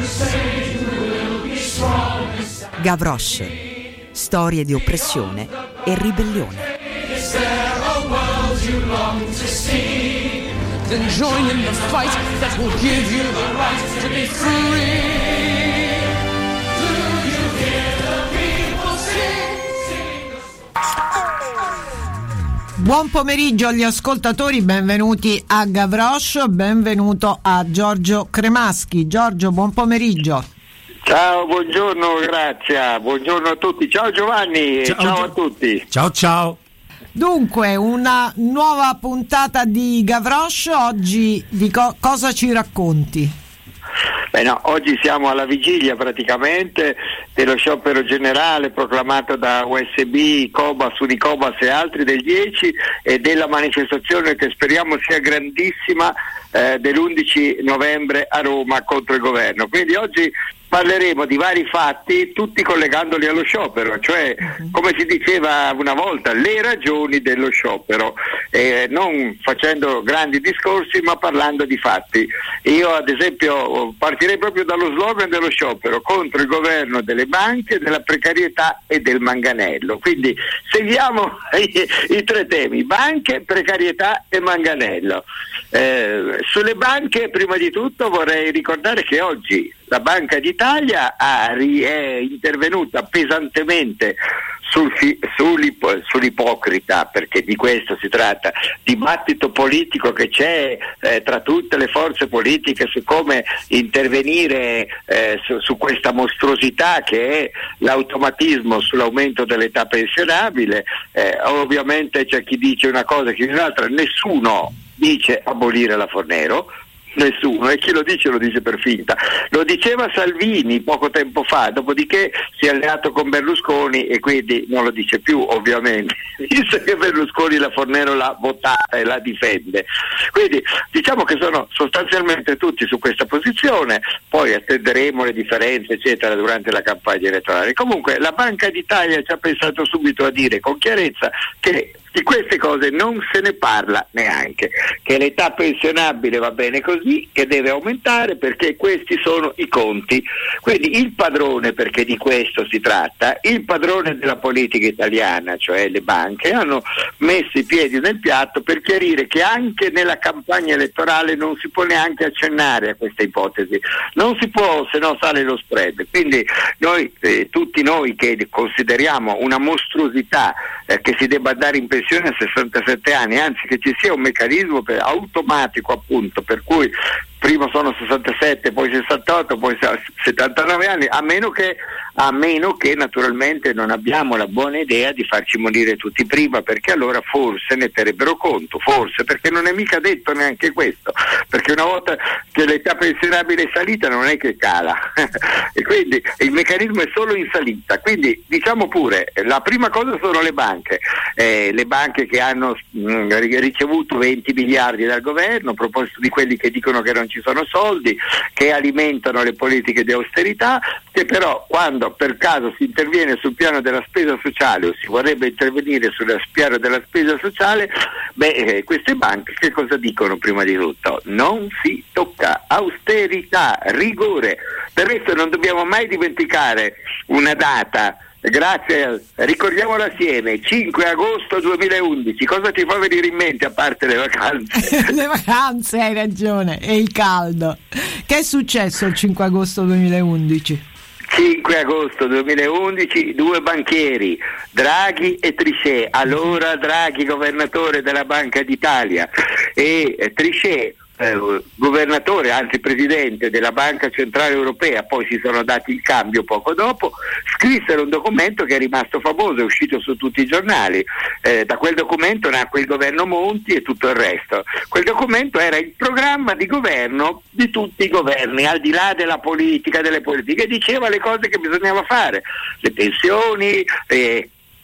Gavroche, storie di oppressione e ribellione. Then join in the fight that will give you the right to be free. Do you hear the people sing? Buon pomeriggio agli ascoltatori, benvenuti a Gavroche, benvenuto a Giorgio Cremaschi. Giorgio, buon pomeriggio. Ciao, buongiorno, grazie, buongiorno a tutti. Ciao Giovanni, ciao a tutti. Ciao. Dunque, una nuova puntata di Gavroche, oggi di cosa ci racconti? Oggi siamo alla vigilia praticamente dello sciopero generale proclamato da USB, Cobas, Unicobas e altri del 10 e della manifestazione che speriamo sia grandissima dell'11 novembre a Roma contro il governo. Quindi oggi parleremo di vari fatti, tutti collegandoli allo sciopero, cioè come si diceva una volta, le ragioni dello sciopero, non facendo grandi discorsi ma parlando di fatti. Io ad esempio partirei proprio dallo slogan dello sciopero: contro il governo delle banche, della precarietà e del manganello. Quindi seguiamo i tre temi: banche, precarietà e manganello. Sulle banche, prima di tutto vorrei ricordare che oggi la Banca d'Italia è intervenuta pesantemente sull'ipocrita, perché di questo si tratta, dibattito politico che c'è tra tutte le forze politiche su come intervenire su questa mostruosità che è l'automatismo sull'aumento dell'età pensionabile. Ovviamente c'è chi dice una cosa e chi dice un'altra. Nessuno dice abolire la Fornero, nessuno, e chi lo dice per finta. Lo diceva Salvini poco tempo fa, dopodiché si è alleato con Berlusconi e quindi non lo dice più, ovviamente, visto che Berlusconi la Fornero l'ha votata e la difende. Quindi diciamo che sono sostanzialmente tutti su questa posizione, poi attenderemo le differenze eccetera durante la campagna elettorale. Comunque la Banca d'Italia ci ha pensato subito a dire con chiarezza che di queste cose non se ne parla neanche, che l'età pensionabile va bene così, che deve aumentare perché questi sono i conti. Quindi il padrone, perché di questo si tratta, il padrone della politica italiana, cioè le banche, hanno messo i piedi nel piatto per chiarire che anche nella campagna elettorale non si può neanche accennare a questa ipotesi, non si può, se no sale lo spread. Quindi noi, tutti noi che consideriamo una mostruosità che si debba andare in pensione a 67 anni, anzi che ci sia un meccanismo automatico appunto per cui prima sono 67, poi 68, poi 79 anni, a meno che naturalmente non abbiamo la buona idea di farci morire tutti prima, perché allora forse ne terrebbero conto, forse, perché non è mica detto neanche questo, perché una volta che l'età pensionabile è salita non è che cala e quindi il meccanismo è solo in salita. Quindi diciamo pure, la prima cosa sono le banche che hanno ricevuto 20 miliardi dal governo, a proposito di quelli che dicono che non ci sono soldi, che alimentano le politiche di austerità, che però quando per caso si interviene sul piano della spesa sociale o si vorrebbe intervenire sul piano della spesa sociale, queste banche che cosa dicono prima di tutto? Non si tocca, austerità, rigore. Per questo non dobbiamo mai dimenticare una data. Grazie, ricordiamola assieme, 5 agosto 2011, cosa ti fa venire in mente a parte le vacanze? Le vacanze, hai ragione, e il caldo. Che è successo il 5 agosto 2011? 5 agosto 2011, due banchieri, Draghi e Trichet, allora Draghi governatore della Banca d'Italia e Trichet governatore, anzi presidente della Banca Centrale Europea, poi si sono dati il cambio poco dopo, scrissero un documento che è rimasto famoso, è uscito su tutti i giornali. Da quel documento nacque il governo Monti e tutto il resto. Quel documento era il programma di governo di tutti i governi, al di là della politica, delle politiche, diceva le cose che bisognava fare, le pensioni,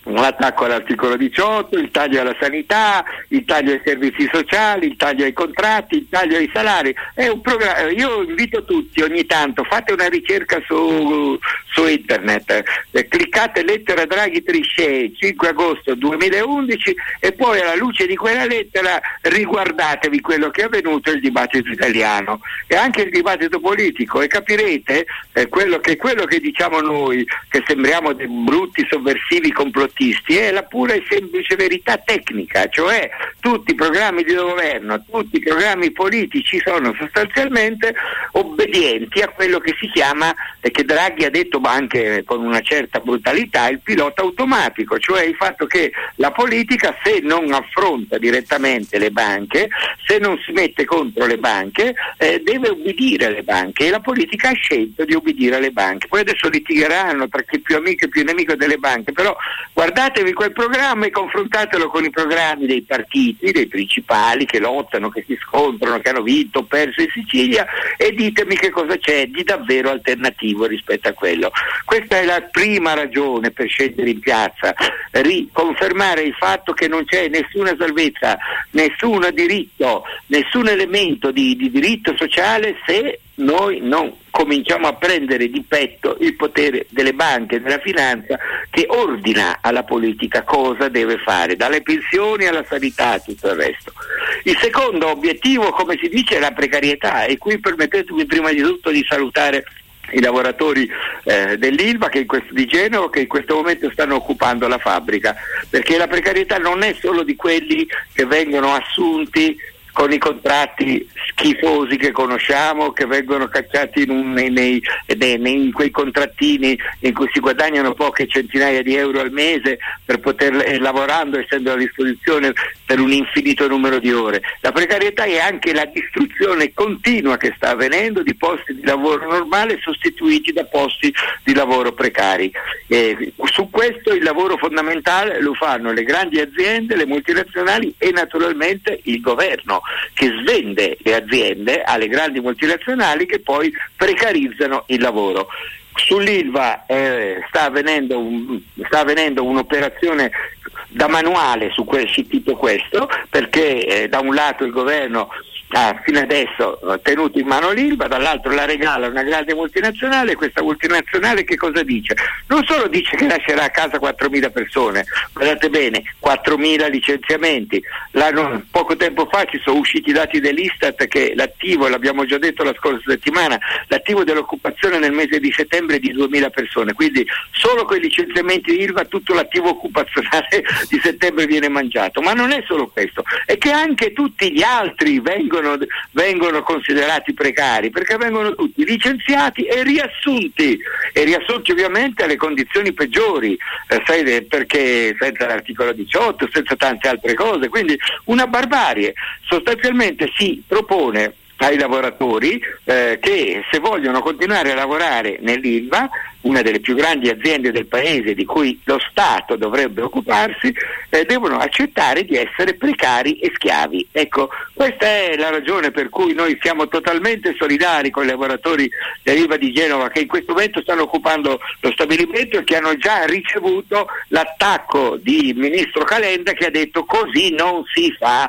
l'attacco all'articolo 18, il taglio alla sanità, il taglio ai servizi sociali, il taglio ai contratti, il taglio ai salari. È un programma. Io invito tutti, ogni tanto fate una ricerca su internet, cliccate lettera Draghi Trichet 5 agosto 2011 e poi alla luce di quella lettera riguardatevi quello che è avvenuto il dibattito italiano e anche il dibattito politico e capirete quello che diciamo noi, che sembriamo dei brutti sovversivi complottisti, è la pura e semplice verità tecnica, cioè tutti i programmi di governo, tutti i programmi politici sono sostanzialmente obbedienti a quello che si chiama, che Draghi ha detto ma anche con una certa brutalità, il pilota automatico, cioè il fatto che la politica, se non affronta direttamente le banche, se non si mette contro le banche, deve obbedire alle banche, e la politica ha scelto di obbedire alle banche. Poi adesso litigheranno tra chi è più amico e più nemico delle banche, però guardatevi quel programma e confrontatelo con i programmi dei partiti, dei principali che lottano, che si scontrano, che hanno vinto o perso in Sicilia, e ditemi che cosa c'è di davvero alternativo rispetto a quello. Questa è la prima ragione per scendere in piazza, riconfermare il fatto che non c'è nessuna salvezza, nessun diritto, nessun elemento di diritto sociale se noi non cominciamo a prendere di petto il potere delle banche, della finanza, che ordina alla politica cosa deve fare, dalle pensioni alla sanità, tutto il resto. Il secondo obiettivo, come si dice, è la precarietà, e qui permettetemi prima di tutto di salutare i lavoratori dell'Ilva di Genova, che in questo momento stanno occupando la fabbrica, perché la precarietà non è solo di quelli che vengono assunti con i contratti schifosi che conosciamo, che vengono cacciati in quei contrattini in cui si guadagnano poche centinaia di euro al mese per poter lavorando, essendo a disposizione per un infinito numero di ore. La precarietà è anche la distruzione continua che sta avvenendo di posti di lavoro normale sostituiti da posti di lavoro precari. Su questo il lavoro fondamentale lo fanno le grandi aziende, le multinazionali e naturalmente il governo, che svende le aziende alle grandi multinazionali che poi precarizzano il lavoro. Sull'Ilva sta avvenendo un'operazione da manuale su tipo questo, perché da un lato il governo ha fino adesso tenuto in mano l'Ilva, dall'altro la regala una grande multinazionale. Questa multinazionale che cosa dice? Non solo dice che lascerà a casa 4.000 persone, guardate bene, 4.000 licenziamenti. Poco tempo fa ci sono usciti i dati dell'Istat che l'attivo, l'abbiamo già detto la scorsa settimana, l'attivo dell'occupazione nel mese di settembre è di 2.000 persone, quindi solo con i licenziamenti di Ilva tutto l'attivo occupazionale di settembre viene mangiato. Ma non è solo questo, è che anche tutti gli altri vengono considerati precari, perché vengono tutti licenziati e riassunti ovviamente alle condizioni peggiori, perché senza l'articolo 18, senza tante altre cose, quindi una barbarie. Sostanzialmente si propone ai lavoratori che se vogliono continuare a lavorare nell'Ilva, una delle più grandi aziende del paese di cui lo Stato dovrebbe occuparsi, devono accettare di essere precari e schiavi. Ecco, questa è la ragione per cui noi siamo totalmente solidari con i lavoratori dell'Ilva di Genova, che in questo momento stanno occupando lo stabilimento e che hanno già ricevuto l'attacco di ministro Calenda, che ha detto così non si fa,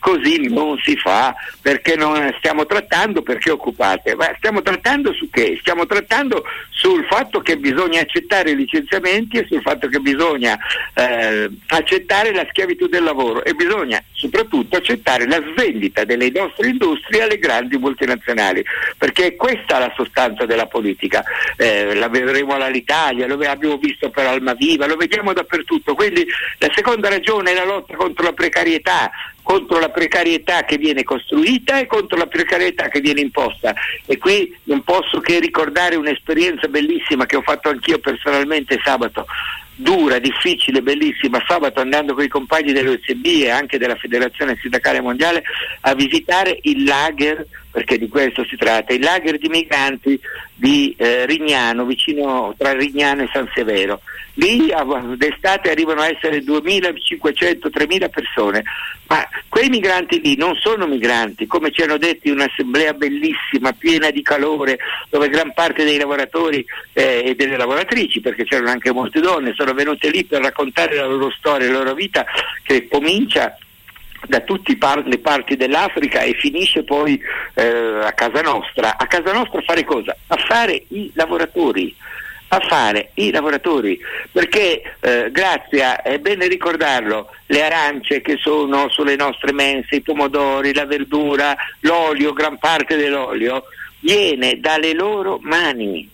perché non stiamo trattando, perché occupate? Ma stiamo trattando su che? Stiamo trattando sul fatto che bisogna accettare i licenziamenti e sul fatto che bisogna accettare la schiavitù del lavoro, e bisogna soprattutto accettare la svendita delle nostre industrie alle grandi multinazionali, perché è questa la sostanza della politica. La vedremo all'Italia, lo abbiamo visto per Almaviva, lo vediamo dappertutto. Quindi la seconda ragione è la lotta contro la precarietà che viene costruita e contro la precarietà che viene imposta. E qui non posso che ricordare un'esperienza bellissima che ho fatto anch'io personalmente sabato, dura, difficile, bellissima, sabato andando con i compagni dell'OSB e anche della Federazione Sindacale Mondiale a visitare il lager perché di questo si tratta, il lager di migranti di Rignano, vicino tra Rignano e San Severo. Lì d'estate arrivano a essere 2.500, 3.000 persone, ma quei migranti lì non sono migranti, come ci hanno detto in un'assemblea bellissima, piena di calore, dove gran parte dei lavoratori e delle lavoratrici, perché c'erano anche molte donne, sono venute lì per raccontare la loro storia, la loro vita, che comincia da tutte le parti dell'Africa e finisce poi a casa nostra. A casa nostra a fare cosa? A fare i lavoratori, perché Grazia, è bene ricordarlo, le arance che sono sulle nostre mense, i pomodori, la verdura, l'olio, gran parte dell'olio viene dalle loro mani,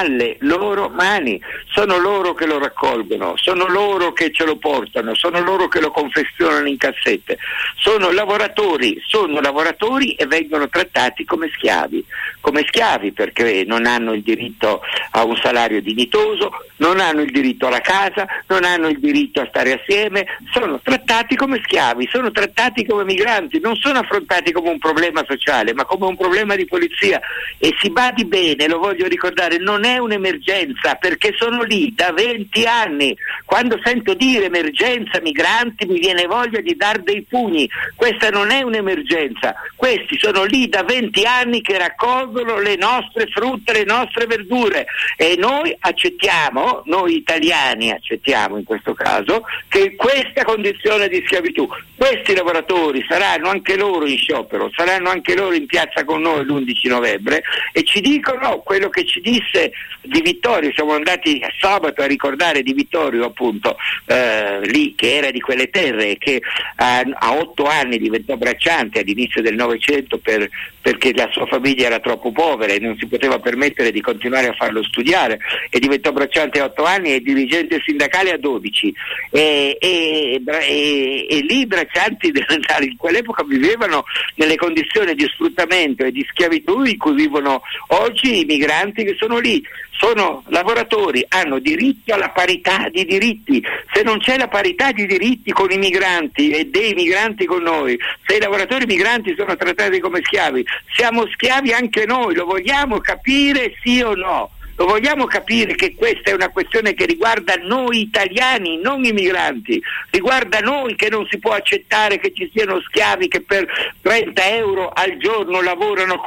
sono loro che lo raccolgono, sono loro che ce lo portano, sono loro che lo confezionano in cassette, sono lavoratori e vengono trattati come schiavi perché non hanno il diritto a un salario dignitoso, non hanno il diritto alla casa, non hanno il diritto a stare assieme, sono trattati come schiavi, sono trattati come migranti, non sono affrontati come un problema sociale ma come un problema di polizia. E si badi bene, lo voglio ricordare, non è un'emergenza, perché sono lì da 20 anni. Quando sento dire emergenza migranti mi viene voglia di dar dei pugni. Questa non è un'emergenza, questi sono lì da 20 anni che raccolgono le nostre frutte, le nostre verdure, e noi italiani accettiamo in questo caso che questa condizione di schiavitù, questi lavoratori saranno anche loro in sciopero, saranno anche loro in piazza con noi l'11 novembre e ci dicono quello che ci disse Di Vittorio. Siamo andati sabato a ricordare Di Vittorio, appunto, lì, che era di quelle terre, che a 8 anni diventò bracciante all'inizio del Novecento perché la sua famiglia era troppo povera e non si poteva permettere di continuare a farlo studiare, e diventò bracciante a 8 anni e dirigente sindacale a 12 e lì i braccianti in quell'epoca vivevano nelle condizioni di sfruttamento e di schiavitù in cui vivono oggi i migranti che sono lì. Sono lavoratori, hanno diritto alla parità di diritti. Se non c'è la parità di diritti con i migranti e dei migranti con noi, se i lavoratori migranti sono trattati come schiavi, siamo schiavi anche noi. Lo vogliamo capire, sì o no? Lo vogliamo capire che questa è una questione che riguarda noi italiani, non i migranti, riguarda noi, che non si può accettare che ci siano schiavi che per 30 euro al giorno lavorano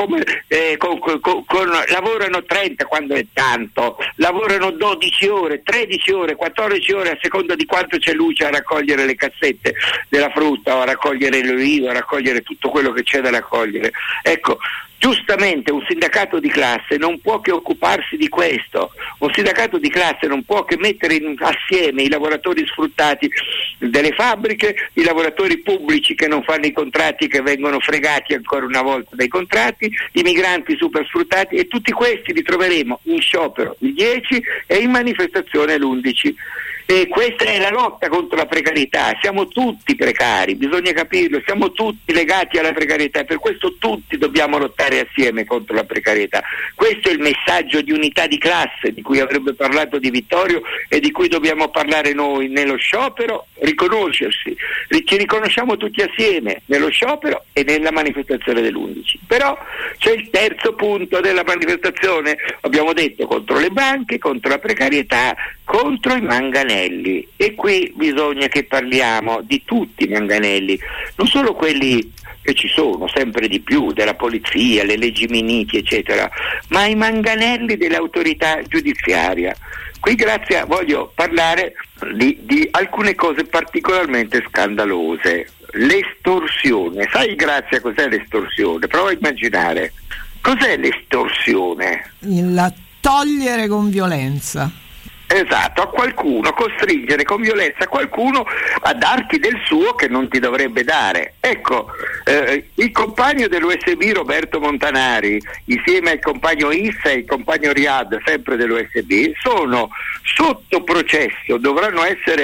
lavorano 30 quando è tanto, lavorano 12 ore, 13 ore, 14 ore a seconda di quanto c'è luce a raccogliere le cassette della frutta o a raccogliere l'olivo, a raccogliere tutto quello che c'è da raccogliere. Ecco, giustamente un sindacato di classe non può che occuparsi di questo, un sindacato di classe non può che mettere assieme i lavoratori sfruttati delle fabbriche, i lavoratori pubblici che non fanno i contratti e che vengono fregati ancora una volta dai contratti, i migranti super sfruttati, e tutti questi li troveremo in sciopero il 10 e in manifestazione l'11. E questa è la lotta contro la precarietà. Siamo tutti precari, bisogna capirlo, siamo tutti legati alla precarietà, per questo tutti dobbiamo lottare assieme contro la precarietà. Questo è il messaggio di unità di classe di cui avrebbe parlato Di Vittorio e di cui dobbiamo parlare noi nello sciopero, riconoscersi. Ci riconosciamo tutti assieme nello sciopero e nella manifestazione dell'11. Però c'è il terzo punto della manifestazione, abbiamo detto, contro le banche, contro la precarietà, contro i manganelli. E qui bisogna che parliamo di tutti i manganelli, non solo quelli che ci sono sempre di più, della polizia, le leggi Minniti eccetera, ma i manganelli dell'autorità giudiziaria. Qui, Grazia, voglio parlare di alcune cose particolarmente scandalose. L'estorsione. Sai, Grazia, cos'è l'estorsione? Prova a immaginare. Cos'è l'estorsione? La togliere con violenza. Esatto, a qualcuno, costringere con violenza qualcuno a darti del suo che non ti dovrebbe dare. Ecco, il compagno dell'USB Roberto Montanari, insieme al compagno Issa e il compagno Riyad, sempre dell'USB, sono sotto processo, dovranno essere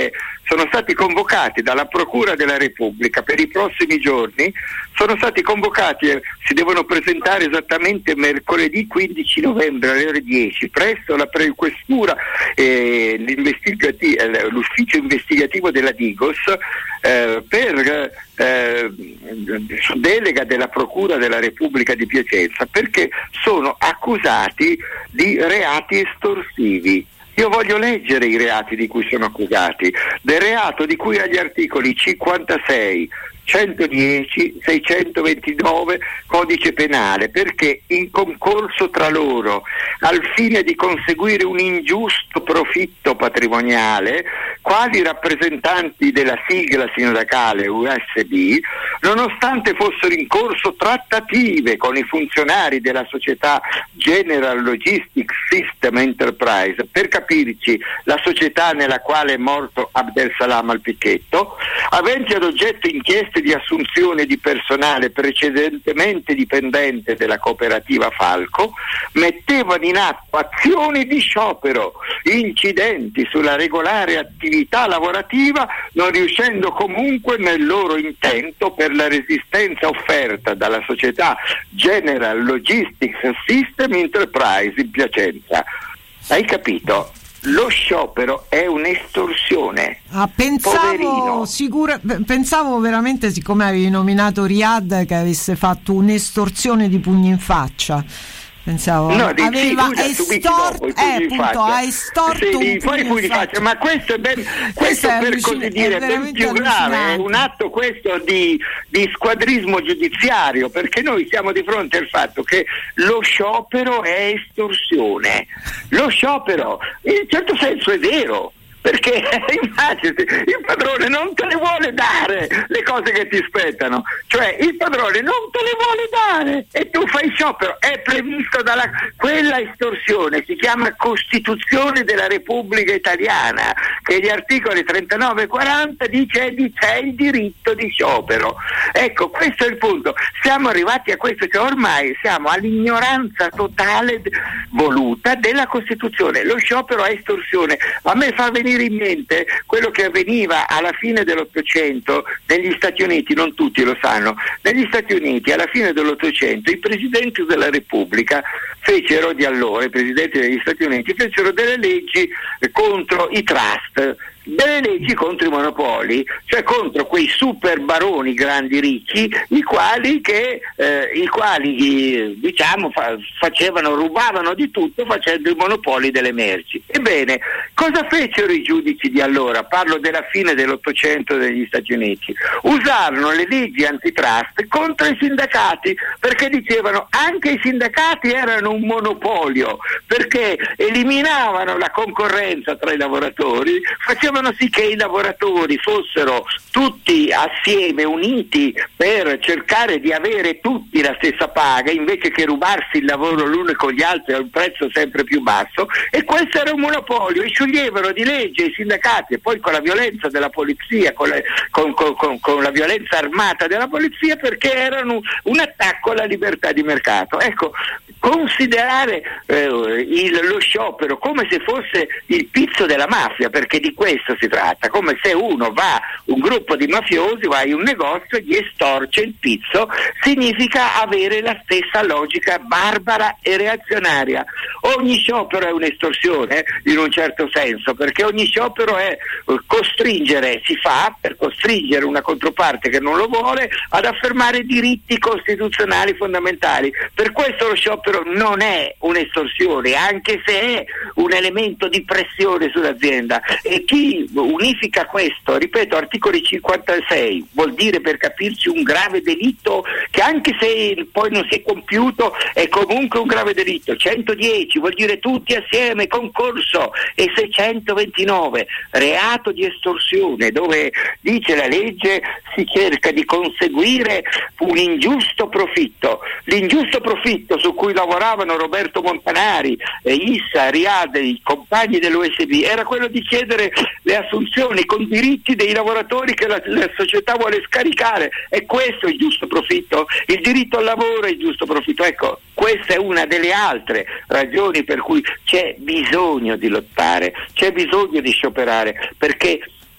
sono stati convocati dalla Procura della Repubblica per i prossimi giorni, sono stati convocati, si devono presentare esattamente mercoledì 15 novembre alle ore 10 presso la Questura l'ufficio investigativo della Digos su delega della Procura della Repubblica di Piacenza, perché sono accusati di reati estorsivi. Io voglio leggere i reati di cui sono accusati. Del reato di cui agli articoli 56, 110, 629 codice penale, perché in concorso tra loro al fine di conseguire un ingiusto profitto patrimoniale, quali rappresentanti della sigla sindacale USB, nonostante fossero in corso trattative con i funzionari della società General Logistics System Enterprise, per capirci la società nella quale è morto Abdel Salam al Picchetto, aventi ad oggetto inchieste di assunzione di personale precedentemente dipendente della cooperativa Falco, mettevano in atto azioni di sciopero incidenti sulla regolare attività lavorativa, non riuscendo comunque nel loro intento per la resistenza offerta dalla società General Logistics System Enterprise in Piacenza. Hai capito? Lo sciopero è un'estorsione. Pensavo veramente, siccome avevi nominato Riyad, che avesse fatto un'estorsione di pugni in faccia. Pensavo ha estorto pugni in faccia, ma questo è per così dire ben più grave, è un atto questo di squadrismo giudiziario, perché noi siamo di fronte al fatto che lo sciopero è estorsione. Lo sciopero in un certo senso è vero, perché immaginati, il padrone non te le vuole dare le cose che ti spettano, cioè il padrone non te le vuole dare e tu fai sciopero. È previsto quella estorsione, si chiama Costituzione della Repubblica Italiana, che gli articoli 39 e 40 dice c'è il diritto di sciopero. Ecco, questo è il punto, siamo arrivati a questo, che ormai siamo all'ignoranza totale voluta della Costituzione. Lo sciopero è estorsione. A me fa venire in mente quello che avveniva alla fine dell'Ottocento negli Stati Uniti, non tutti lo sanno, negli Stati Uniti alla fine dell'Ottocento i presidenti della Repubblica i presidenti degli Stati Uniti fecero delle leggi contro i trust, delle leggi contro i monopoli, cioè contro quei super baroni grandi ricchi, i quali rubavano di tutto facendo i monopoli delle merci. Ebbene, cosa fecero i giudici di allora? Parlo della fine dell'Ottocento degli Stati Uniti. Usarono le leggi antitrust contro i sindacati, perché dicevano anche i sindacati erano un monopolio, perché eliminavano la concorrenza tra i lavoratori, facevano sì che i lavoratori fossero tutti assieme uniti per cercare di avere tutti la stessa paga, invece che rubarsi il lavoro l'uno con gli altri a un prezzo sempre più basso, e questo era un monopolio, e scioglievano di legge i sindacati, e poi con la violenza della polizia, con la violenza armata della polizia, perché erano un attacco alla libertà di mercato. Ecco, considerare lo sciopero come se fosse il pizzo della mafia, perché di questo si tratta, come se un gruppo di mafiosi va in un negozio e gli estorce il pizzo, significa avere la stessa logica barbara e reazionaria. Ogni sciopero è un'estorsione in un certo senso, perché ogni sciopero è si fa per costringere una controparte che non lo vuole ad affermare diritti costituzionali fondamentali. Per questo lo sciopero non è un'estorsione, anche se è un elemento di pressione sull'azienda, e chi unifica questo, ripeto, articoli 56 vuol dire, per capirci, un grave delitto che anche se poi non si è compiuto è comunque un grave delitto. 110 vuol dire tutti assieme, concorso, e 629 reato di estorsione, dove dice la legge si cerca di conseguire un ingiusto profitto. L'ingiusto profitto su cui lavoravano Roberto Montanari, Issa, Riyad, i compagni dell'USB, era quello di chiedere le assunzioni con diritti dei lavoratori che la società vuole scaricare. E questo è il giusto profitto? Il diritto al lavoro è il giusto profitto? Ecco, questa è una delle altre ragioni per cui c'è bisogno di lottare, c'è bisogno di scioperare, perché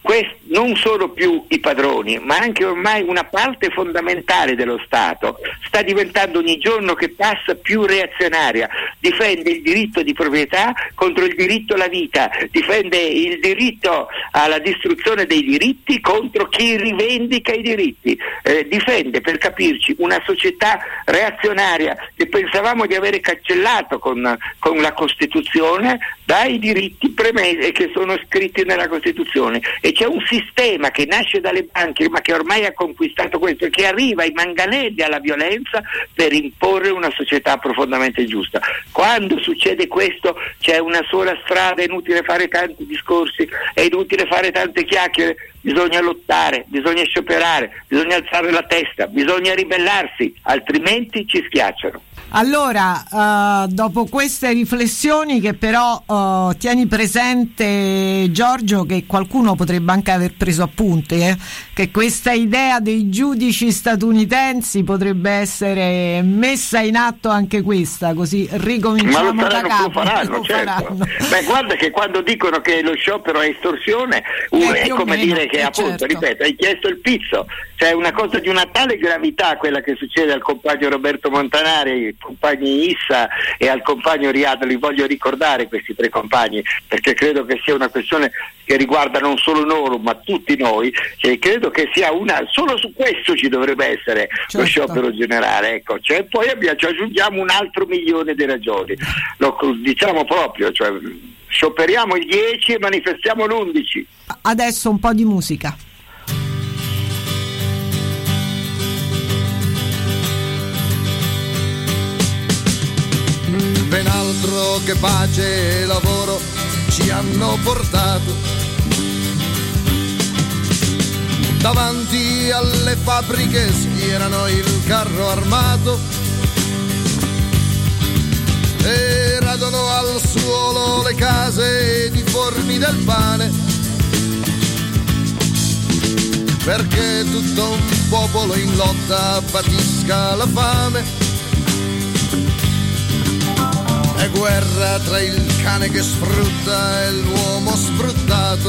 non solo più i padroni, ma anche ormai una parte fondamentale dello Stato sta diventando ogni giorno che passa più reazionaria, difende il diritto di proprietà contro il diritto alla vita, difende il diritto alla distruzione dei diritti contro chi rivendica i diritti, difende, per capirci, una società reazionaria che pensavamo di avere cancellato con la Costituzione dai diritti premessi che sono scritti nella Costituzione. E c'è un sistema che nasce dalle banche ma che ormai ha conquistato questo, che arriva ai manganelli, alla violenza, per imporre una società profondamente giusta. Quando succede questo c'è una sola strada, è inutile fare tanti discorsi, è inutile fare tante chiacchiere, bisogna lottare, bisogna scioperare, bisogna alzare la testa, bisogna ribellarsi, altrimenti ci schiacciano. Allora, dopo queste riflessioni, che però tieni presente, Giorgio, che qualcuno potrebbe anche aver preso appunti, che questa idea dei giudici statunitensi potrebbe essere messa in atto anche questa, così ricominciamo da capo. Lo faranno. Beh, guarda che quando dicono che lo sciopero è estorsione, è come dire che appunto, certo, ripeto, hai chiesto il pizzo. C'è una cosa di una tale gravità, quella che succede al compagno Roberto Montanari, ai compagni Issa e al compagno Riad. Li voglio ricordare questi tre compagni, perché credo che sia una questione che riguarda non solo loro ma tutti noi, che credo che sia solo su questo ci dovrebbe essere, certo, lo sciopero generale, ecco. Cioè, poi ci aggiungiamo un altro milione di ragioni, lo diciamo proprio, cioè scioperiamo il 10 e manifestiamo l'11. Adesso un po' di musica. Ben altro che pace e lavoro ci hanno portato. Davanti alle fabbriche schierano il carro armato e radono al suolo le case ed i forni del pane, perché tutto un popolo in lotta patisca la fame. È guerra tra il cane che sfrutta e l'uomo sfruttato.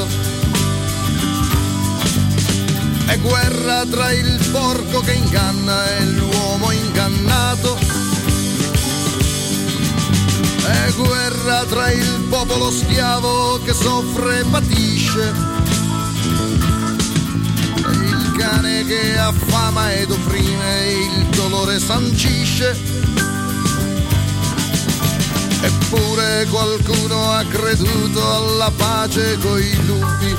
È guerra tra il porco che inganna e l'uomo ingannato. È guerra tra il popolo schiavo che soffre e patisce e il cane che affama ed opprime, il dolore sancisce. Eppure qualcuno ha creduto alla pace coi lupi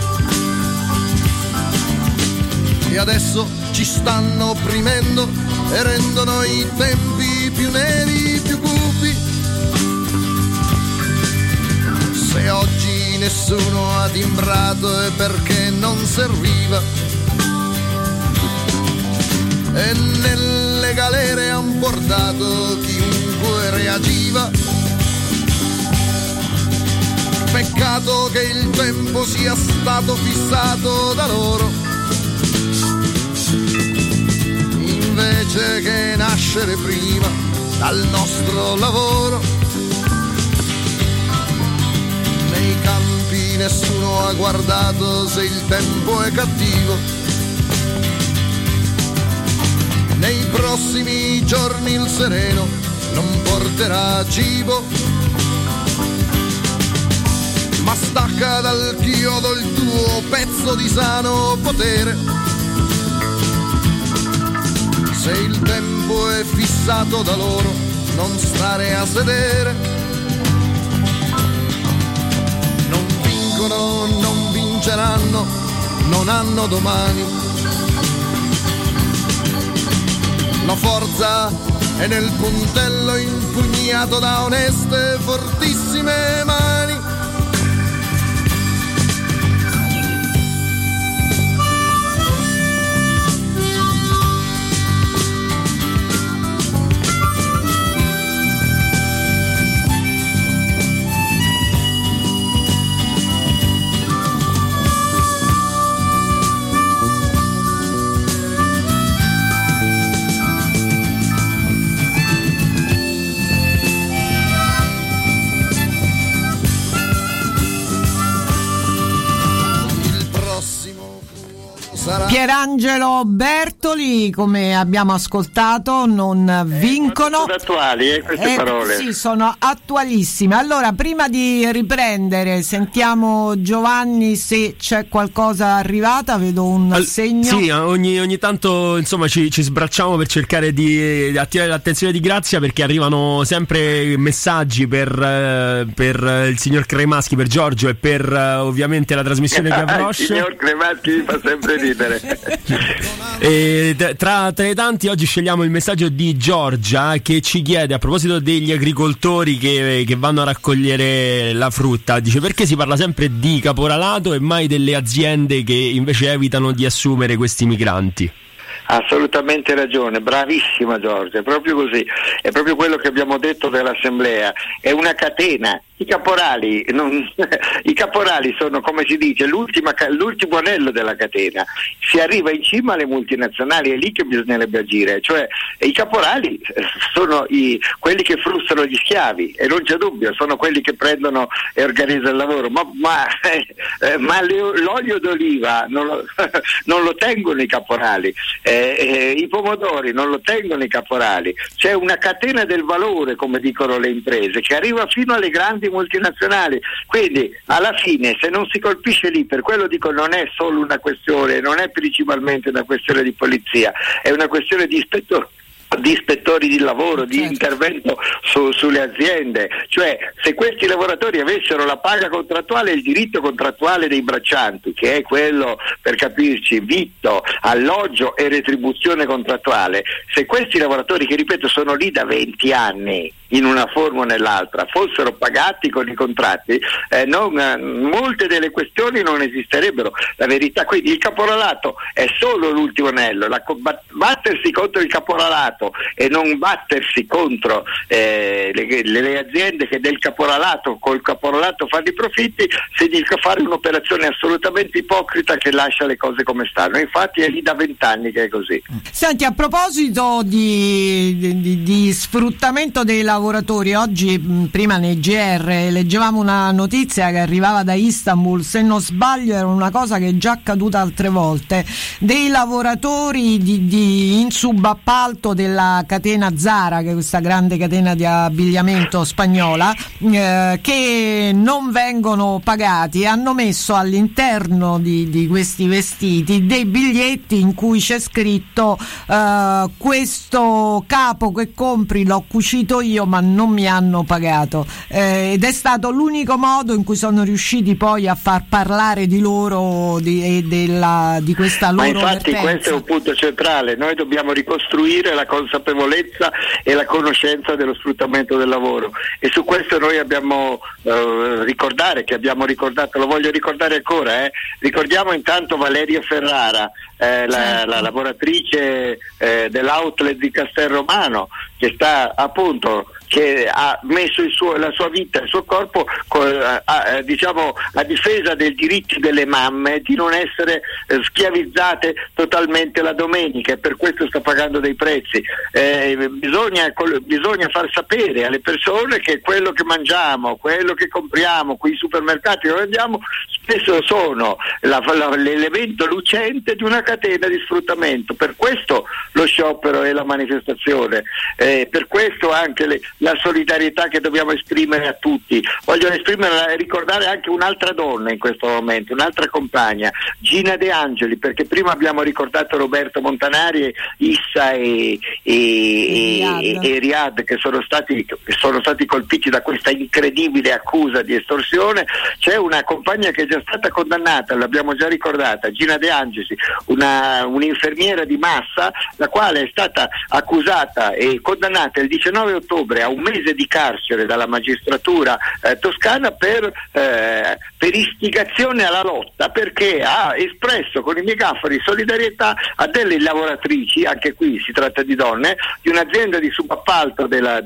e adesso ci stanno opprimendo e rendono i tempi più neri, più cupi. Se oggi nessuno ha timbrato è perché non serviva e nelle galere han portato chiunque reagiva. Peccato che il tempo sia stato fissato da loro, invece che nascere prima dal nostro lavoro. Nei campi nessuno ha guardato se il tempo è cattivo. Nei prossimi giorni il sereno non porterà cibo. Ma stacca dal chiodo il tuo pezzo di sano potere. Se il tempo è fissato da loro, non stare a sedere. Non vincono, non vinceranno, non hanno domani. La forza è nel puntello impugnato da oneste, fortissime mani. Pierangelo Bertoli, come abbiamo ascoltato, non vincono. Sono attuali queste parole. Sì, sono attualissime. Allora, prima di riprendere, sentiamo Giovanni se c'è qualcosa arrivata, vedo un segno. Sì, ogni tanto insomma ci sbracciamo per cercare di attirare l'attenzione di Grazia, perché arrivano sempre messaggi per il signor Cremaschi, per Giorgio e per ovviamente la trasmissione che Avrosh. Il signor Cremaschi mi fa sempre ridere. E tra i tanti oggi scegliamo il messaggio di Giorgia, che ci chiede a proposito degli agricoltori che vanno a raccogliere la frutta. Dice: perché si parla sempre di caporalato e mai delle aziende che invece evitano di assumere questi migranti? Assolutamente ragione, bravissima Giorgia, è proprio così, è proprio quello che abbiamo detto dell'assemblea, è una catena. I caporali sono, come si dice, l'ultimo anello della catena. Si arriva in cima alle multinazionali, è lì che bisognerebbe agire, cioè i caporali sono quelli che frustrano gli schiavi, e non c'è dubbio, sono quelli che prendono e organizzano il lavoro, ma l'olio d'oliva non lo tengono i caporali, i pomodori non lo tengono i caporali. C'è una catena del valore, come dicono le imprese, che arriva fino alle grandi multinazionali. Quindi alla fine, se non si colpisce lì, per quello dico, non è solo una questione, non è principalmente una questione di polizia, è una questione di ispettori di lavoro, di intervento sulle aziende. Cioè, se questi lavoratori avessero la paga contrattuale e il diritto contrattuale dei braccianti, che è quello, per capirci, vitto, alloggio e retribuzione contrattuale, se questi lavoratori, che ripeto sono lì da 20 anni in una forma o nell'altra, fossero pagati con i contratti, molte delle questioni non esisterebbero. La verità, quindi il caporalato è solo l'ultimo anello, battersi contro il caporalato e non battersi contro le aziende che col caporalato fanno i profitti, significa fare un'operazione assolutamente ipocrita che lascia le cose come stanno. Infatti è lì da 20 anni che è così. Senti, a proposito di sfruttamento dei lavoratori, oggi prima nei GR leggevamo una notizia che arrivava da Istanbul, se non sbaglio era una cosa che è già accaduta altre volte, dei lavoratori in subappalto della catena Zara, che è questa grande catena di abbigliamento spagnola, che non vengono pagati, hanno messo all'interno di questi vestiti dei biglietti in cui c'è scritto questo capo che compri l'ho cucito io ma non mi hanno pagato, ed è stato l'unico modo in cui sono riusciti poi a far parlare di loro di questa loro infatti vertenza. Questo è un punto centrale. Noi dobbiamo ricostruire la consapevolezza e la conoscenza dello sfruttamento del lavoro, e su questo noi abbiamo abbiamo ricordato, lo voglio ricordare ancora, ricordiamo intanto Valeria Ferrara, la lavoratrice dell'outlet di Castelromano, che sta appunto, che ha messo la sua vita, il suo corpo a difesa dei diritti delle mamme di non essere schiavizzate totalmente la domenica, e per questo sta pagando dei prezzi. Bisogna far sapere alle persone che quello che mangiamo, quello che compriamo, quei supermercati che andiamo, spesso sono l'elemento lucente di una catena di sfruttamento. Per questo lo sciopero e la manifestazione, per questo anche la solidarietà che dobbiamo esprimere a tutti. Voglio ricordare anche un'altra donna in questo momento, un'altra compagna, Gina De Angeli, perché prima abbiamo ricordato Roberto Montanari, Issa e Riyad, che sono stati colpiti da questa incredibile accusa di estorsione. C'è una compagna che è già stata condannata, l'abbiamo già ricordata, Gina De Angeli, un'infermiera di Massa, la quale è stata accusata e condannata il 19 ottobre a un mese di carcere dalla magistratura toscana per istigazione alla lotta, perché ha espresso con i megafoni solidarietà a delle lavoratrici, anche qui si tratta di donne, di un'azienda di subappalto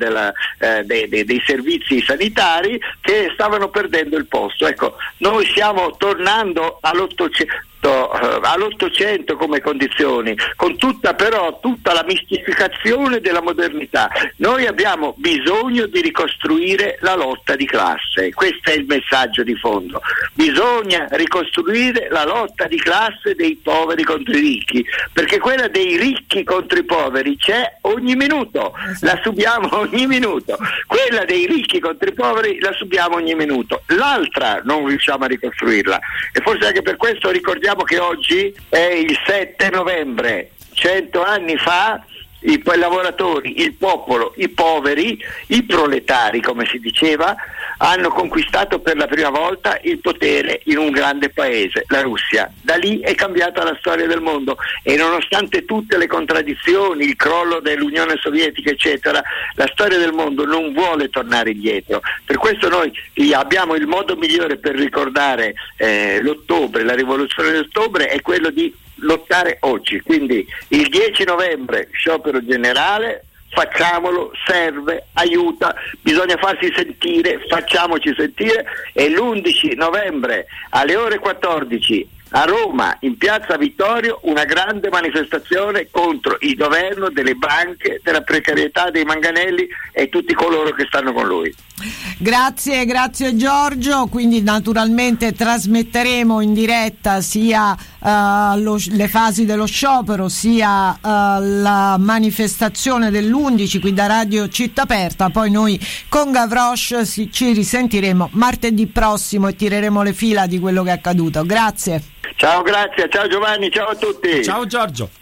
dei servizi sanitari, che stavano perdendo il posto. Ecco, noi stiamo tornando all'Ottocento. all'800 come condizioni, con tutta la mistificazione della modernità. Noi abbiamo bisogno di ricostruire la lotta di classe, questo è il messaggio di fondo. Bisogna ricostruire la lotta di classe dei poveri contro i ricchi, perché quella dei ricchi contro i poveri c'è ogni minuto, la subiamo ogni minuto. Quella dei ricchi contro i poveri la subiamo ogni minuto. L'altra non riusciamo a ricostruirla, e forse anche per questo ricordiamo che oggi è il 7 novembre, 100 anni fa i lavoratori, il popolo, i poveri, i proletari come si diceva, hanno conquistato per la prima volta il potere in un grande paese, la Russia. Da lì è cambiata la storia del mondo, e nonostante tutte le contraddizioni, il crollo dell'Unione Sovietica eccetera, la storia del mondo non vuole tornare indietro. Per questo noi abbiamo il modo migliore per ricordare l'ottobre, la rivoluzione d'ottobre, è quello di lottare oggi. Quindi il 10 novembre sciopero generale, facciamolo, serve, aiuta, bisogna farsi sentire, facciamoci sentire. E l'11 novembre alle ore 14 a Roma, in piazza Vittorio, una grande manifestazione contro il governo, delle banche, della precarietà, dei manganelli e tutti coloro che stanno con lui. Grazie Giorgio. Quindi naturalmente trasmetteremo in diretta sia le fasi dello sciopero sia la manifestazione dell'11 qui da Radio Città Aperta. Poi noi con Gavroche ci risentiremo martedì prossimo e tireremo le fila di quello che è accaduto. Grazie. Ciao, grazie, ciao Giovanni, ciao a tutti. Ciao Giorgio.